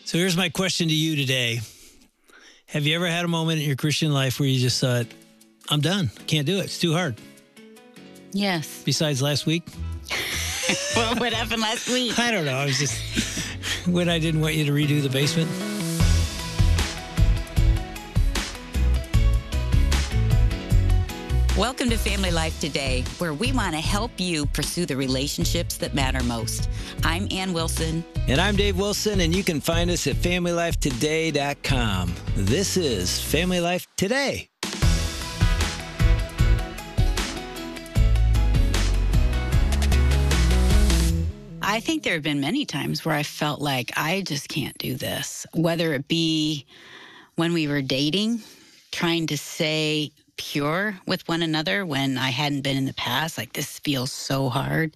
So here's my question to you today. Have you ever had a moment in your Christian life where you just thought, I'm done. Can't do it. It's too hard. Yes. Besides last week? Well, what happened last week? I don't know. I was just, when I didn't want you to redo the basement. Welcome to Family Life Today, where we want to help you pursue the relationships that matter most. I'm Ann Wilson. And I'm Dave Wilson, and you can find us at FamilyLifeToday.com. This is Family Life Today. I think there have been many times where I felt like I just can't do this, whether it be when we were dating, trying to stay pure with one another when I hadn't been in the past, like this feels so hard.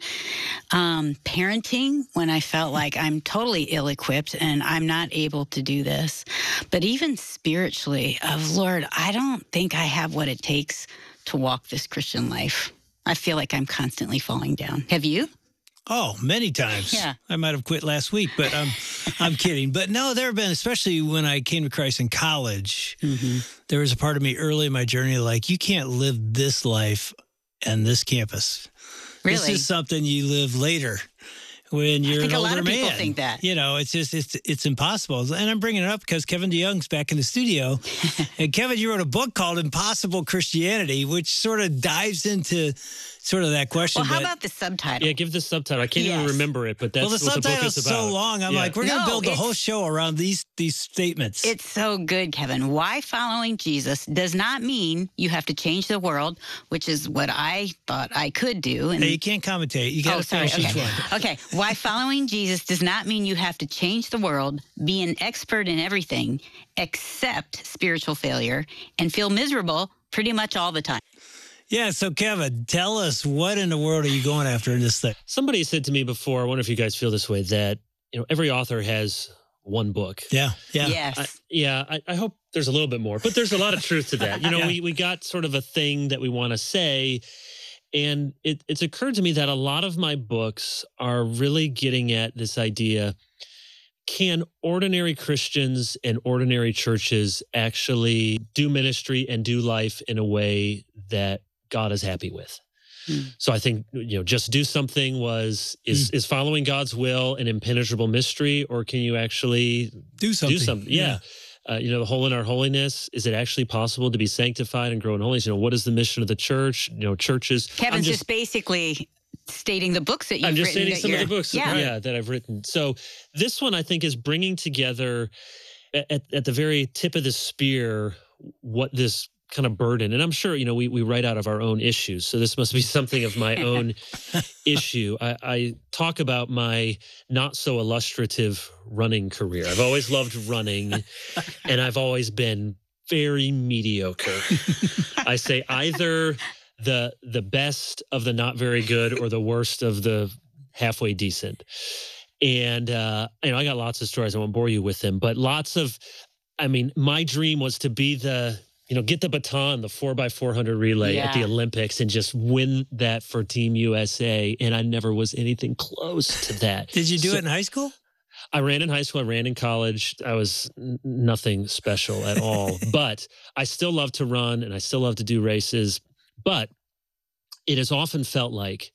Parenting, when I felt like I'm totally ill-equipped and I'm not able to do this. But even spiritually, of Lord, I don't think I have what it takes to walk this Christian life. I feel like I'm constantly falling down. Have you? Oh, many times. Yeah. I might have quit last week, but I'm kidding. But no, there have been, especially when I came to Christ in college, there was a part of me early in my journey like, you can't live this life on this campus. Really? This is something you live later when you're I think an a older lot of people man. think that. You know, it's just, it's impossible. And I'm bringing it up because Kevin DeYoung's back in the studio. And Kevin, you wrote a book called Impossible Christianity, which sort of dives into sort of that question. Well, how but- about the subtitle? Yeah, give the subtitle. I can't even Yes. remember it, but that's well, the what the book subtitle's is about. so long. I'm Yeah. like, we're going to No, build the whole it's- show around these statements. It's so good, Kevin. Why following Jesus does not mean you have to change the world, which is what I thought I could do. And Hey, you can't commentate. You got to finish each one. Okay. Why following Jesus does not mean you have to change the world, be an expert in everything, accept spiritual failure, and feel miserable pretty much all the time. Yeah, so Kevin, tell us, what in the world are you going after in this thing? Somebody said to me before, I wonder if you guys feel this way, that every author has one book. Yeah. Yes. I hope there's a little bit more, but there's a lot of truth to that. Yeah. We got sort of a thing that we want to say, and it's occurred to me that a lot of my books are really getting at this idea: can ordinary Christians and ordinary churches actually do ministry and do life in a way that God is happy with? So I think, just do something is following God's will an impenetrable mystery, or can you actually Do something. do something? Yeah. The whole in our holiness, is it actually possible to be sanctified and grow in holiness? What is the mission of the church? Churches. Kevin's just basically stating the books that you've I'm just written. stating some of the books Yeah. that I've written. So this one, I think, is bringing together at the very tip of the spear what this kind of burden. And I'm sure, we write out of our own issues. So this must be something of my own issue. I talk about my not so illustrative running career. I've always loved running, and I've always been very mediocre. I say either the best of the not very good or the worst of the halfway decent. And, I got lots of stories. I won't bore you with them, but my dream was to be get the baton, the 4x400 relay at the Olympics, and just win that for Team USA. And I never was anything close to that. Did you do it in high school? I ran in high school. I ran in college. I was nothing special at all. But I still love to run, and I still love to do races. But it has often felt like,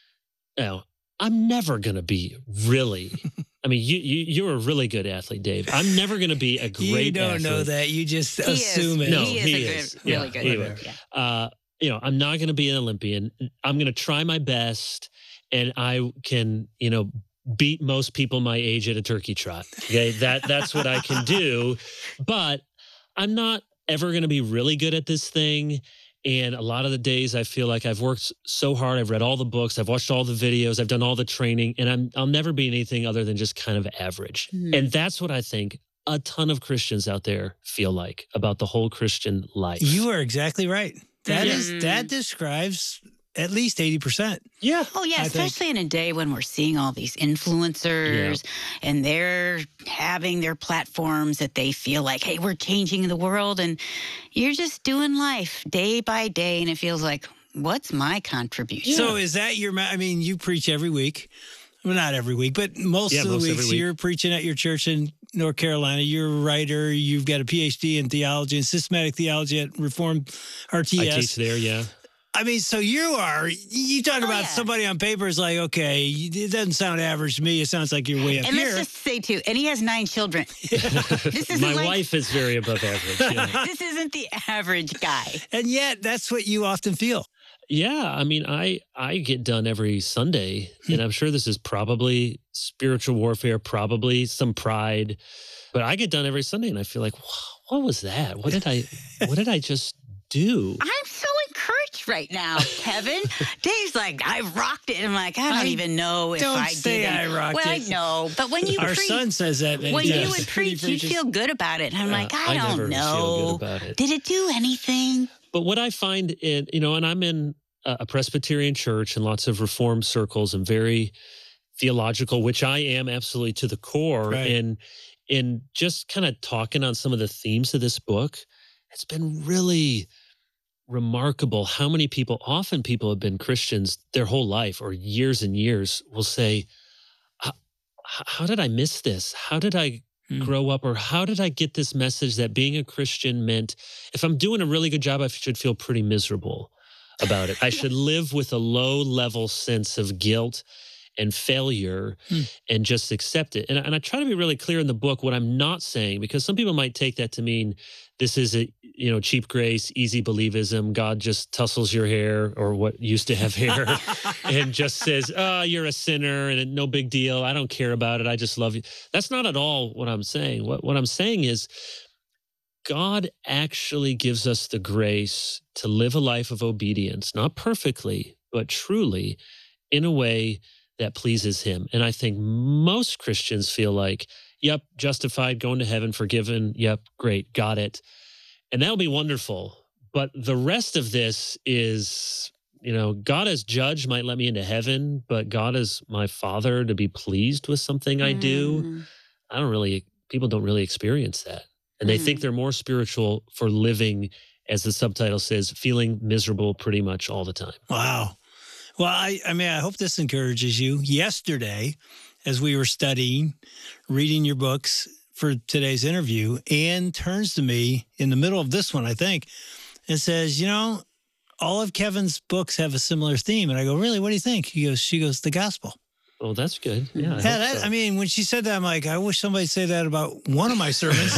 I'm never going to be really. You're a really good athlete, Dave. I'm never going to be a great athlete. You don't know that. You just assume it. No, he is really good. Anyway, I'm not going to be an Olympian. I'm going to try my best, and I can, beat most people my age at a turkey trot. Okay, that's what I can do. But I'm not ever going to be really good at this thing. And a lot of the days I feel like I've worked so hard. I've read all the books. I've watched all the videos. I've done all the training. And I'll never be anything other than just kind of average. And that's what I think a ton of Christians out there feel like about the whole Christian life. You are exactly right. That describes at least 80%. Yeah. Oh, yeah, especially in a day when we're seeing all these influencers and they're having their platforms that they feel like, hey, we're changing the world, and you're just doing life day by day, and it feels like, what's my contribution? So is that you preach every week. Well, not every week, but most of the weeks you're preaching at your church, and North Carolina. You're a writer. You've got a PhD in theology and systematic theology at Reformed RTS. I teach there, yeah. I mean, so you talk about somebody on paper is like, okay, it doesn't sound average to me. It sounds like you're way up and here. And let's just say, too, and he has 9 children. This isn't My wife is very above average. Yeah. This isn't the average guy. And yet, that's what you often feel. Yeah, I mean, I get done every Sunday, and I'm sure this is probably spiritual warfare, probably some pride, but I get done every Sunday, and I feel like, what was that? What did I just do? I'm so encouraged right now, Kevin. Dave's like, I rocked it. And I'm like, I don't even know if I did. Don't say I rocked it. Well, I know, but when you Our son says that. When you would preach, you'd feel good about it. And I'm like, I don't never know. feel good about it. Did it do anything? But what I find in, and I'm in a Presbyterian church and lots of Reformed circles and very theological, which I am absolutely to the core. Right. And in just kind of talking on some of the themes of this book, it's been really remarkable how many people, often people have been Christians their whole life or years and years, will say, how did I miss this? How did I grow up? Or how did I get this message that being a Christian meant if I'm doing a really good job, I should feel pretty miserable about it. I should live with a low level sense of guilt and failure and just accept it. And I try to be really clear in the book what I'm not saying, because some people might take that to mean this is a cheap grace, easy believism. God just tussles your hair, or what used to have hair, and just says, "Oh, you're a sinner, and no big deal. I don't care about it. I just love you." That's not at all what I'm saying. What I'm saying is, God actually gives us the grace to live a life of obedience, not perfectly, but truly, in a way that pleases Him. And I think most Christians feel like, yep, justified, going to heaven, forgiven, yep, great, got it. And that'll be wonderful. But the rest of this is, God as judge might let me into heaven, but God as my Father to be pleased with something I do, people don't really experience that. And they think they're more spiritual for living, as the subtitle says, feeling miserable pretty much all the time. Wow. Well, I hope this encourages you. Yesterday, as we were studying, reading your books for today's interview, Ann turns to me in the middle of this one, I think, and says, all of Kevin's books have a similar theme. And I go, really? What do you think? She goes, the gospel. Oh, that's good. Yeah. I mean, when she said that, I'm like, I wish somebody'd say that about one of my sermons.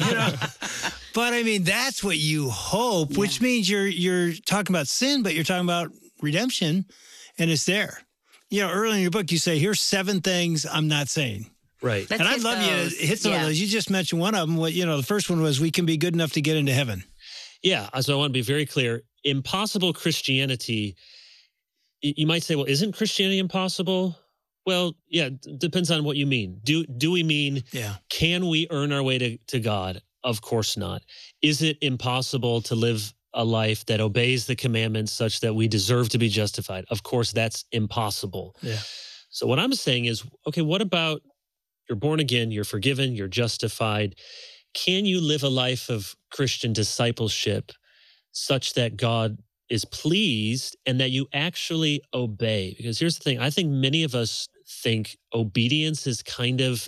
But I mean, that's what you hope, which means you're talking about sin, but you're talking about redemption, and it's there. Early in your book, you say, here's 7 things I'm not saying. Right. And I'd love you to hit some of those. You just mentioned one of them. The first one was, we can be good enough to get into heaven. Yeah. So I want to be very clear. Impossible Christianity, you might say, well, isn't Christianity impossible? Well, yeah, depends on what you mean. Do we mean, can we earn our way to God? Of course not. Is it impossible to live a life that obeys the commandments such that we deserve to be justified? Of course, that's impossible. Yeah. So what I'm saying is, okay, what about you're born again, you're forgiven, you're justified. Can you live a life of Christian discipleship such that God is pleased and that you actually obey? Because here's the thing. I think many of us think obedience is kind of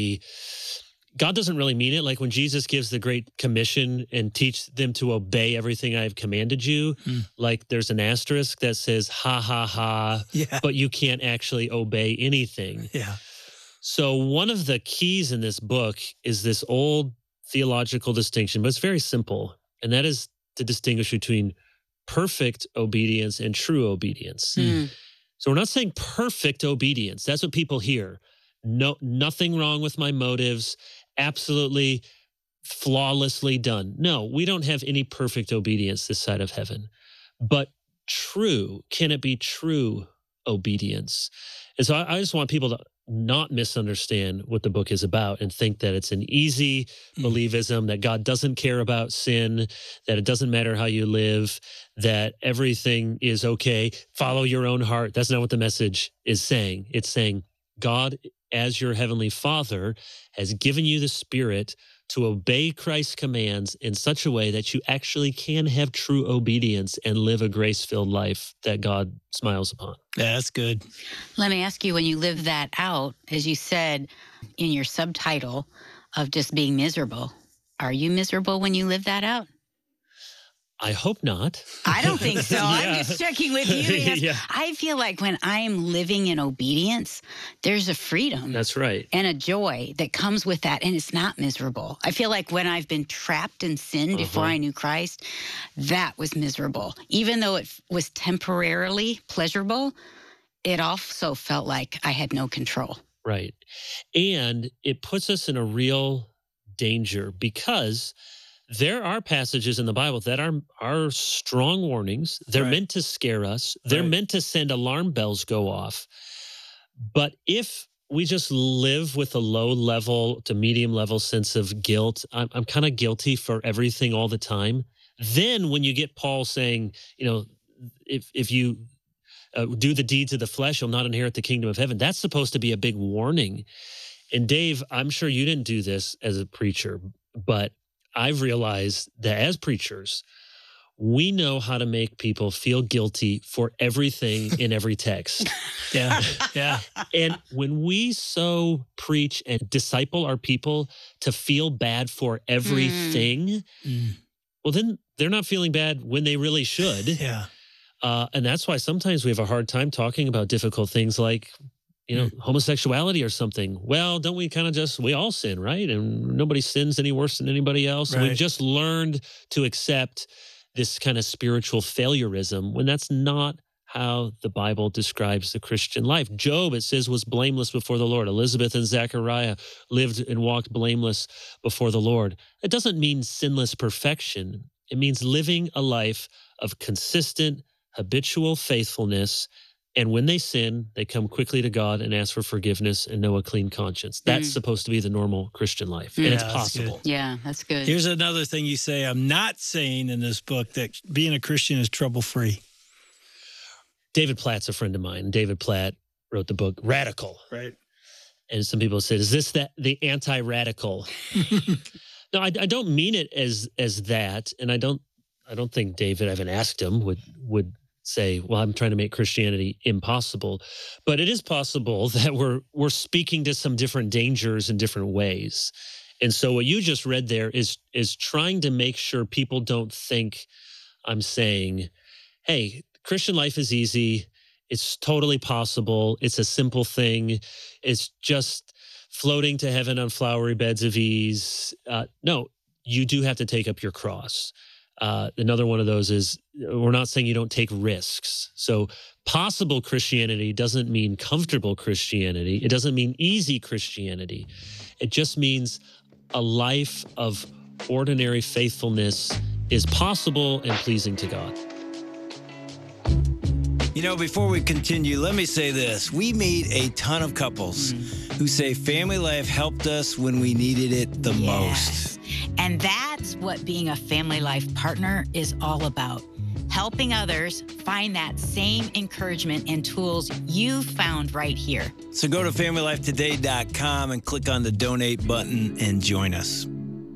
God doesn't really mean it. Like when Jesus gives the Great Commission and teach them to obey everything I've commanded you, like there's an asterisk that says, ha, ha, ha, but you can't actually obey anything. Yeah. So one of the keys in this book is this old theological distinction, but it's very simple. And that is to distinguish between perfect obedience and true obedience. So we're not saying perfect obedience. That's what people hear. No, nothing wrong with my motives. Absolutely flawlessly done. No, we don't have any perfect obedience this side of heaven. But true, can it be true obedience? And so I just want people to not misunderstand what the book is about and think that it's an easy believism, that God doesn't care about sin, that it doesn't matter how you live, that everything is okay. Follow your own heart. That's not what the message is saying. It's saying God, as your heavenly Father, has given you the Spirit to obey Christ's commands in such a way that you actually can have true obedience and live a grace-filled life that God smiles upon. Yeah, that's good. Let me ask you, when you live that out, as you said in your subtitle, of just being miserable. Are you miserable when you live that out? I hope not. I don't think so. Yeah. I'm just checking with you because Yeah. I feel like when I'm living in obedience, there's a freedom. That's right. And a joy that comes with that, and it's not miserable. I feel like when I've been trapped in sin before I knew Christ, that was miserable. Even though it was temporarily pleasurable, it also felt like I had no control. Right. And it puts us in a real danger because there are passages in the Bible that are strong warnings. They're meant to scare us. They're meant to send alarm bells go off. But if we just live with a low level to medium level sense of guilt, I'm kind of guilty for everything all the time. Then when you get Paul saying, if you do the deeds of the flesh, you'll not inherit the kingdom of heaven. That's supposed to be a big warning. And Dave, I'm sure you didn't do this as a preacher, but I've realized that as preachers, we know how to make people feel guilty for everything in every text. Yeah. Yeah. And when we so preach and disciple our people to feel bad for everything, well, then they're not feeling bad when they really should. Yeah. And that's why sometimes we have a hard time talking about difficult things like, homosexuality or something. Well, don't we kind of we all sin, right? And nobody sins any worse than anybody else. Right. We've just learned to accept this kind of spiritual failureism when that's not how the Bible describes the Christian life. Job, it says, was blameless before the Lord. Elizabeth and Zechariah lived and walked blameless before the Lord. It doesn't mean sinless perfection. It means living a life of consistent, habitual faithfulness. And when they sin, they come quickly to God and ask for forgiveness and know a clean conscience. That's supposed to be the normal Christian life. And it's possible. Yeah, that's good. Here's another thing you say. I'm not saying in this book that being a Christian is trouble-free. David Platt's a friend of mine. David Platt wrote the book Radical. Right. And some people said, is this the anti-radical? No, I don't mean it as that. And I don't think David, I haven't asked him, would say, well, I'm trying to make Christianity impossible. But it is possible that we're speaking to some different dangers in different ways. And so what you just read there is trying to make sure people don't think I'm saying, hey, Christian life is easy. It's totally possible. It's a simple thing. It's just floating to heaven on flowery beds of ease. No, you do have to take up your cross. Another one of those is we're not saying you don't take risks. So possible Christianity doesn't mean comfortable Christianity. It doesn't mean easy Christianity. It just means a life of ordinary faithfulness is possible and pleasing to God. Before we continue, let me say this. We meet a ton of couples who say family life helped us when we needed it the most. And that's what being a family life partner is all about. Helping others find that same encouragement and tools you found right here. So go to FamilyLifeToday.com and click on the donate button and join us.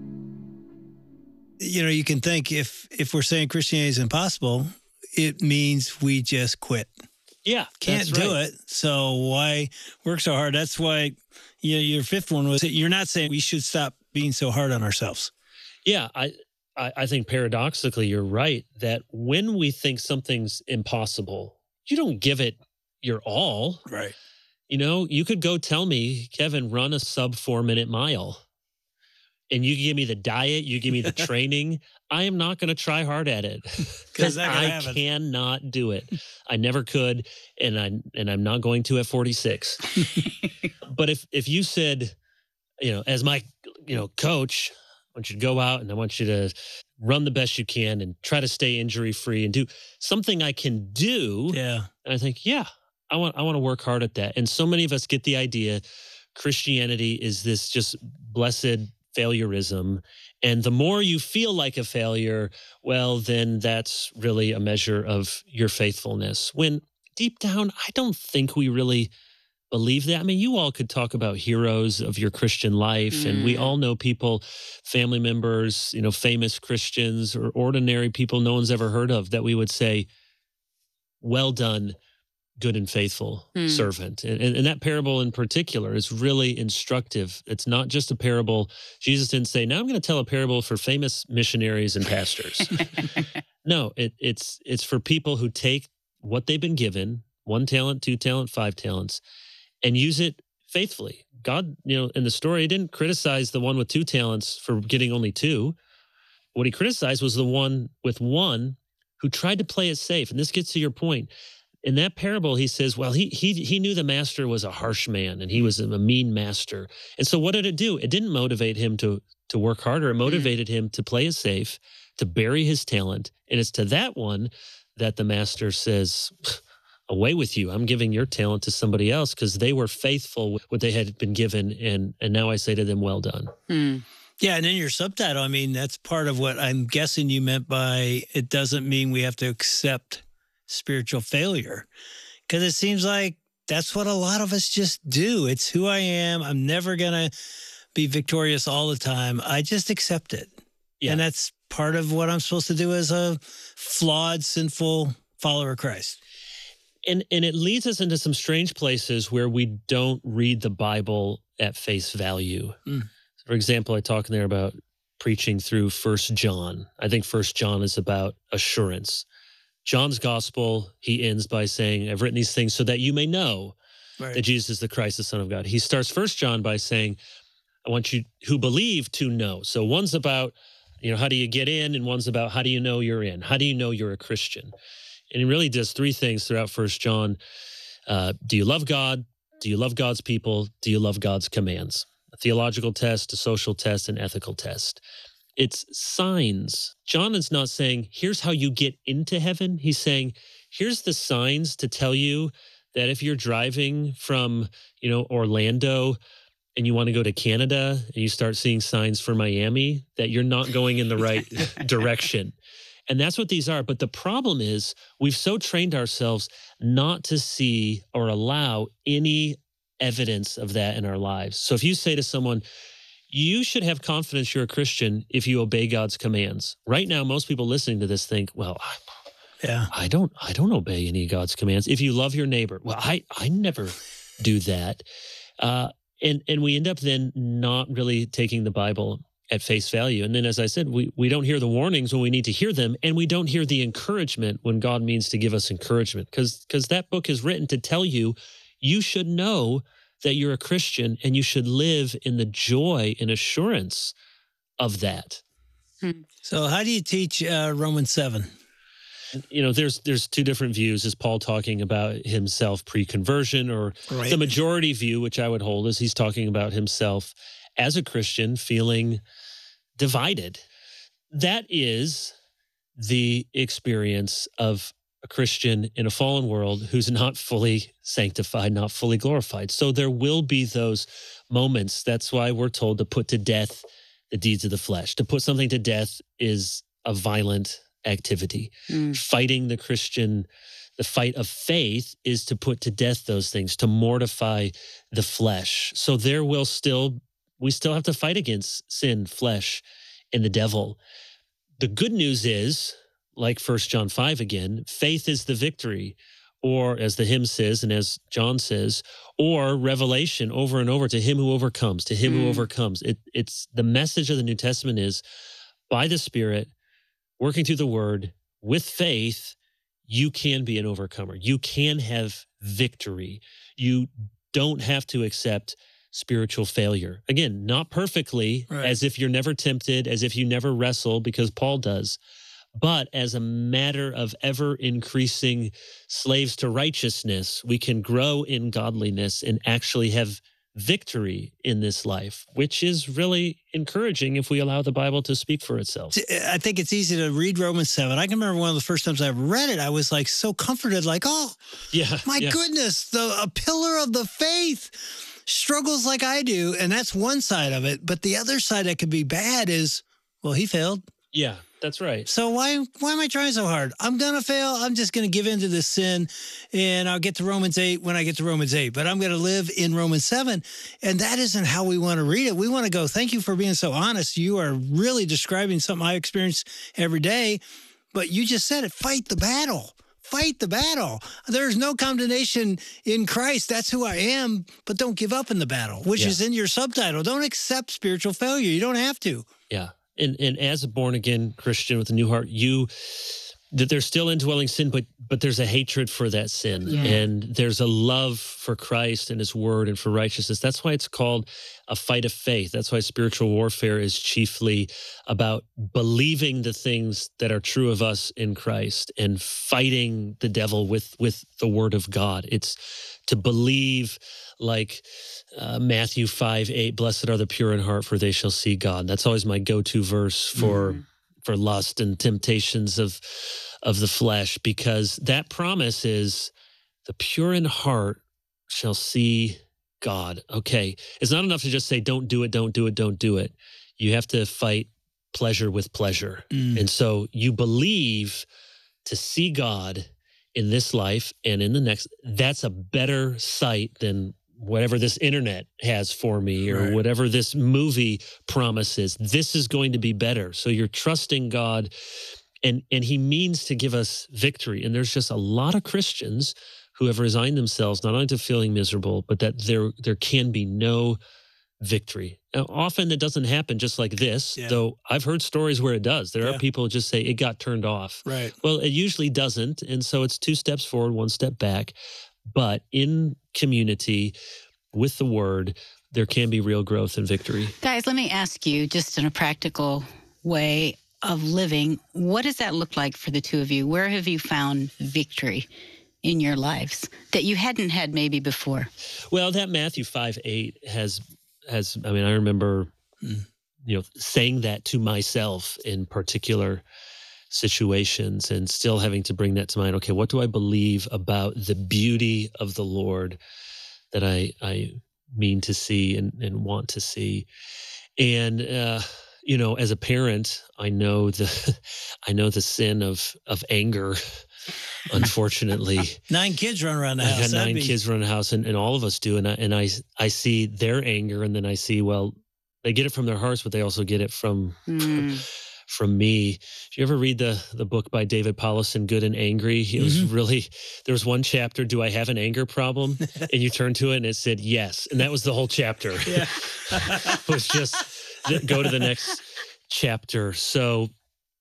You can think if we're saying Christianity is impossible, it means we just quit. Yeah. Can't do it. So why work so hard? That's why your fifth one was you're not saying we should stop being so hard on ourselves. Yeah. I think paradoxically, you're right that when we think something's impossible, you don't give it your all. Right. You could go tell me, Kevin, run a sub 4-minute mile. And you give me the diet, you give me the training. I am not going to try hard at it because I cannot do it. I never could, and I'm not going to at 46. But if you said, as my coach, I want you to go out and I want you to run the best you can and try to stay injury free and do something I can do. Yeah, and I think, I want to work hard at that. And so many of us get the idea Christianity is this just blessed failureism. And the more you feel like a failure, well, then that's really a measure of your faithfulness. When deep down, I don't think we really believe that. I mean, you all could talk about heroes of your Christian life, and we all know people, family members, famous Christians or ordinary people no one's ever heard of that we would say, well done, good and faithful servant. And that parable in particular is really instructive. It's not just a parable. Jesus didn't say, now I'm going to tell a parable for famous missionaries and pastors. No, it's for people who take what they've been given, 1 talent, 2 talent, 5 talents, and use it faithfully. God, in the story, he didn't criticize the one with 2 talents for getting only 2. What he criticized was the one with 1 who tried to play it safe. And this gets to your point. In that parable, he says, well, he knew the master was a harsh man and he was a mean master. And so what did it do? It didn't motivate him to work harder. It motivated him to play it safe, to bury his talent. And it's to that one that the master says, away with you. I'm giving your talent to somebody else because they were faithful with what they had been given. And now I say to them, well done. Yeah, and in your subtitle, I mean, that's part of what I'm guessing you meant by it doesn't mean we have to accept spiritual failure, because it seems like that's what a lot of us just do. It's who I am. I'm never going to be victorious all the time. I just accept it. Yeah. And that's part of what I'm supposed to do as a flawed, sinful follower of Christ. And it leads us into some strange places where we don't read the Bible at face value. For example, I talk in there about preaching through 1 John. I think 1 John is about assurance. John's gospel, he ends by saying, I've written these things so that you may know that Jesus is the Christ, the Son of God. He starts 1 John by saying, I want you who believe to know. So one's about, how do you get in? And one's about, how do you know you're in? How do you know you're a Christian? And he really does 3 things throughout 1 John. Do you love God? Do you love God's people? Do you love God's commands? A theological test, a social test, an ethical test. It's signs. John is not saying, here's how you get into heaven. He's saying, here's the signs to tell you that if you're driving from, Orlando and you want to go to Canada and you start seeing signs for Miami, that you're not going in the right direction. And that's what these are. But the problem is we've so trained ourselves not to see or allow any evidence of that in our lives. So if you say to someone, you should have confidence you're a Christian if you obey God's commands. Right now, most people listening to this think, well, I don't obey any of God's commands. If you love your neighbor, well, I never do that. And we end up then not really taking the Bible at face value. And then, as I said, we don't hear the warnings when we need to hear them, and we don't hear the encouragement when God means to give us encouragement, because that book is written to tell you, you should know that you're a Christian and you should live in the joy and assurance of that. So how do you teach Romans 7? There's 2 different views. Is Paul talking about himself pre-conversion, or the majority view, which I would hold, is he's talking about himself as a Christian feeling divided. That is the experience of a Christian in a fallen world who's not fully sanctified, not fully glorified. So there will be those moments. That's why we're told to put to death the deeds of the flesh. To put something to death is a violent activity. Fighting the fight of faith is to put to death those things, to mortify the flesh. So we still have to fight against sin, flesh, and the devil. The good news is, like 1 John 5 again, faith is the victory, or as the hymn says and as John says, or revelation over and over, to him who overcomes, to him who overcomes. It's the message of the New Testament is, by the Spirit, working through the Word, with faith, you can be an overcomer. You can have victory. You don't have to accept spiritual failure. Again, not perfectly, as if you're never tempted, as if you never wrestle, because Paul does, but as a matter of ever increasing slaves to righteousness, we can grow in godliness and actually have victory in this life, which is really encouraging if we allow the Bible to speak for itself. I think it's easy to read Romans 7. I can remember one of the first times I read it, I was like so comforted, like, my goodness, a pillar of the faith struggles like I do. And that's one side of it. But the other side that could be bad is, well, he failed. Yeah, that's right. So why am I trying so hard? I'm going to fail. I'm just going to give in to this sin, and I'll get to Romans 8 when I get to Romans 8. But I'm going to live in Romans 7, and that isn't how we want to read it. We want to go, thank you for being so honest. You are really describing something I experience every day, but you just said it, fight the battle. fight the battle. There's no condemnation in Christ. That's who I am. But don't give up in the battle, which is in your subtitle. Don't accept spiritual failure. You don't have to. Yeah. And as a born-again Christian with a new heart, that there's still indwelling sin, but there's a hatred for that sin. Yeah. And there's a love for Christ and his word and for righteousness. That's why it's called a fight of faith. That's why spiritual warfare is chiefly about believing the things that are true of us in Christ and fighting the devil with the word of God. It's to believe like Matthew 5:8, blessed are the pure in heart, for they shall see God. That's always my go-to verse for lust and temptations of the flesh, because that promise is the pure in heart shall see God. Okay. It's not enough to just say, don't do it, don't do it, don't do it. You have to fight pleasure with pleasure. And so you believe to see God in this life and in the next. That's a better sight than whatever this internet has for me or whatever this movie promises. This is going to be better. So you're trusting God, and he means to give us victory. And there's just a lot of Christians who have resigned themselves not only to feeling miserable, but that there can be no victory. Now, often it doesn't happen just like this, though I've heard stories where it does. There are people who just say it got turned off. Right. Well, it usually doesn't. And so it's 2 steps forward, 1 step back. But in community with the word, there can be real growth and victory. Guys, let me ask you, just in a practical way of living, what does that look like for the two of you? Where have you found victory in your lives that you hadn't had maybe before? Well, that Matthew 5:8 has I mean, I remember saying that to myself in particular situations and still having to bring that to mind. Okay, what do I believe about the beauty of the Lord that I mean to see and want to see? And as a parent, I know the sin of anger. Unfortunately, 9 kids run around the house. I had 9 kids run the house, and all of us do. And I see their anger, and then I see, well, they get it from their hearts, but they also get it from me. Did you ever read the book by David Powlison, Good and Angry? It was really, there was one chapter, Do I Have an Anger Problem? And you turn to it and it said, yes. And that was the whole chapter. Yeah. It was just, go to the next chapter. So,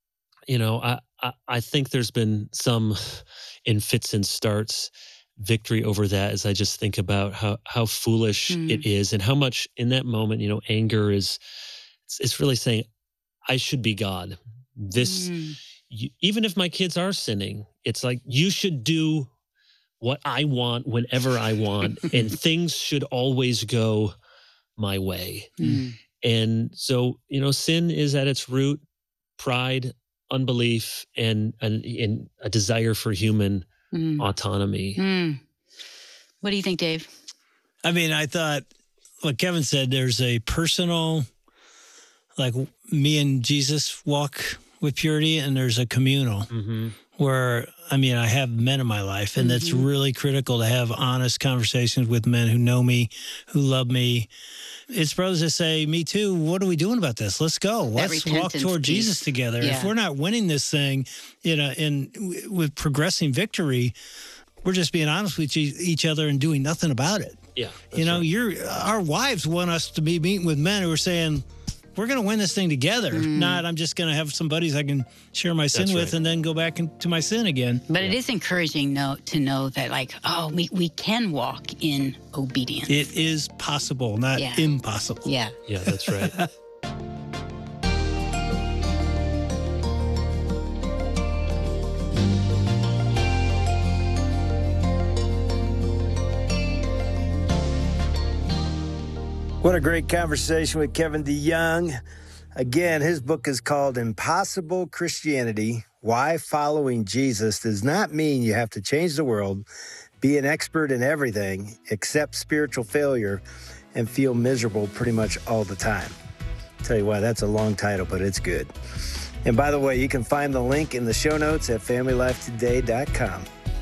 I think there's been some, in fits and starts, victory over that as I just think about how foolish it is and how much in that moment, anger it's really saying, I should be God. Even if my kids are sinning, it's like, you should do what I want whenever I want, and things should always go my way. And so, sin is at its root pride, unbelief, and a desire for human autonomy. What do you think, Dave? I mean, I thought, like Kevin said, there's a personal, like me and Jesus walk with purity, and there's a communal where, I mean, I have men in my life, and that's really critical to have honest conversations with men who know me, who love me. It's brothers that say, me too, what are we doing about this? Let's go. Let's walk toward Jesus together. Yeah. If we're not winning this thing, with progressing victory, we're just being honest with each other and doing nothing about it. Yeah. Our wives want us to be meeting with men who are saying, we're going to win this thing together. Not, I'm just going to have some buddies I can share my sin with and then go back into my sin again. But it is encouraging to know that, we can walk in obedience. It is possible, not impossible. Yeah. Yeah, that's right. What a great conversation with Kevin DeYoung. Again, his book is called Impossible Christianity: Why Following Jesus Does Not Mean You Have to Change the World, Be an Expert in Everything, Accept Spiritual Failure, and Feel Miserable Pretty Much All the Time. Tell you what, that's a long title, but it's good. And by the way, you can find the link in the show notes at FamilyLifeToday.com.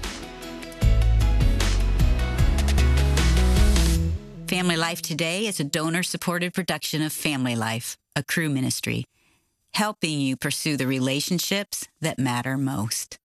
Family Life Today is a donor-supported production of Family Life, a Cru ministry, helping you pursue the relationships that matter most.